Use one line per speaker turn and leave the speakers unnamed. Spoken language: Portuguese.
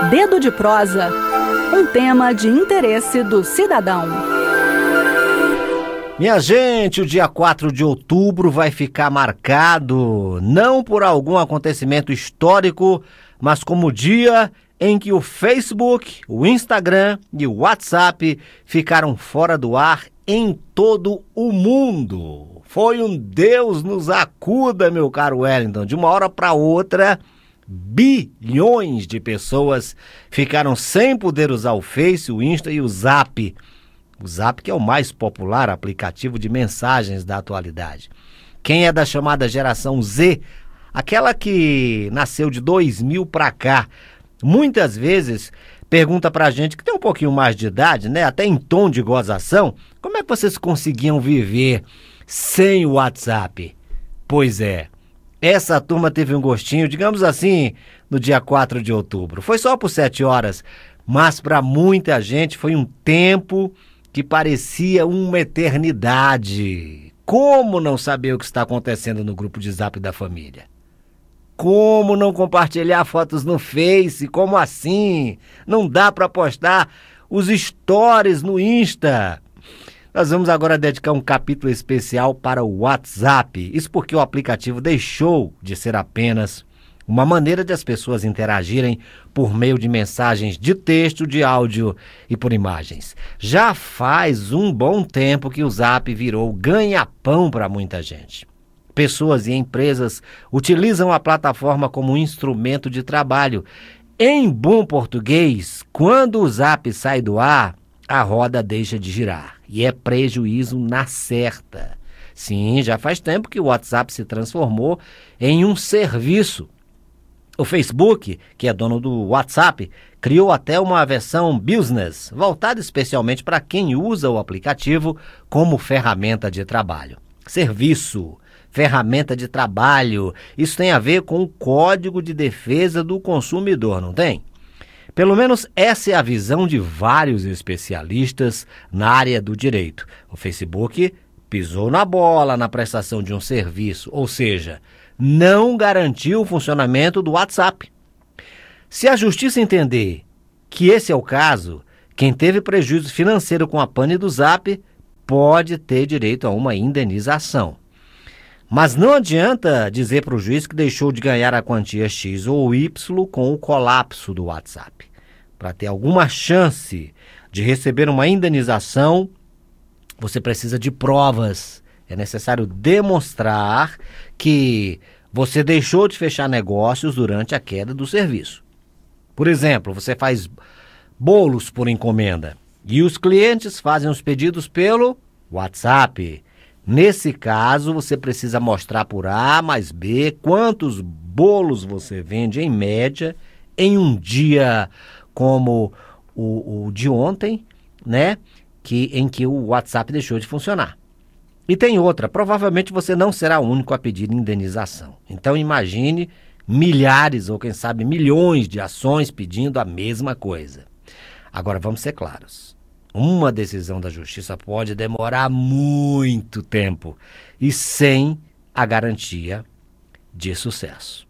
Dedo de Prosa, um tema de interesse do cidadão.
Minha gente, o dia 4 de outubro vai ficar marcado não por algum acontecimento histórico, mas como o dia em que o Facebook, o Instagram e o WhatsApp ficaram fora do ar em todo o mundo. Foi um Deus nos acuda, meu caro Wellington. De uma hora para outra, bilhões de pessoas ficaram sem poder usar o Face, o Insta e o Zap. O Zap, que é o mais popular aplicativo de mensagens da atualidade. Quem é da chamada geração Z, aquela que nasceu de 2000 para cá, muitas vezes pergunta pra gente que tem um pouquinho mais de idade, né, até em tom de gozação, como é que vocês conseguiam viver sem o WhatsApp? Pois é, essa turma teve um gostinho, digamos assim, no dia 4 de outubro. Foi só por 7 horas, mas para muita gente foi um tempo que parecia uma eternidade. Como não saber o que está acontecendo no grupo de Zap da família? Como não compartilhar fotos no Face? Como assim? Não dá para postar os stories no Insta. Nós vamos agora dedicar um capítulo especial para o WhatsApp. Isso porque o aplicativo deixou de ser apenas uma maneira de as pessoas interagirem por meio de mensagens de texto, de áudio e por imagens. Já faz um bom tempo que o Zap virou ganha-pão para muita gente. Pessoas e empresas utilizam a plataforma como um instrumento de trabalho. Em bom português, quando o Zap sai do ar, a roda deixa de girar. E é prejuízo na certa. Sim, já faz tempo que o WhatsApp se transformou em um serviço. O Facebook, que é dono do WhatsApp, criou até uma versão business, voltada especialmente para quem usa o aplicativo como ferramenta de trabalho. Serviço, ferramenta de trabalho, isso tem a ver com o Código de Defesa do Consumidor, não tem? Pelo menos essa é a visão de vários especialistas na área do direito. O Facebook pisou na bola na prestação de um serviço, ou seja, não garantiu o funcionamento do WhatsApp. Se a justiça entender que esse é o caso, quem teve prejuízo financeiro com a pane do Zap pode ter direito a uma indenização. Mas não adianta dizer para o juiz que deixou de ganhar a quantia X ou Y com o colapso do WhatsApp. Para ter alguma chance de receber uma indenização, você precisa de provas. É necessário demonstrar que você deixou de fechar negócios durante a queda do serviço. Por exemplo, você faz bolos por encomenda e os clientes fazem os pedidos pelo WhatsApp. Nesse caso, você precisa mostrar por A mais B quantos bolos você vende em média em um dia como o de ontem, né? Em que o WhatsApp deixou de funcionar. E tem outra, provavelmente você não será o único a pedir indenização. Então imagine milhares ou quem sabe milhões de ações pedindo a mesma coisa. Agora vamos ser claros. Uma decisão da justiça pode demorar muito tempo e sem a garantia de sucesso.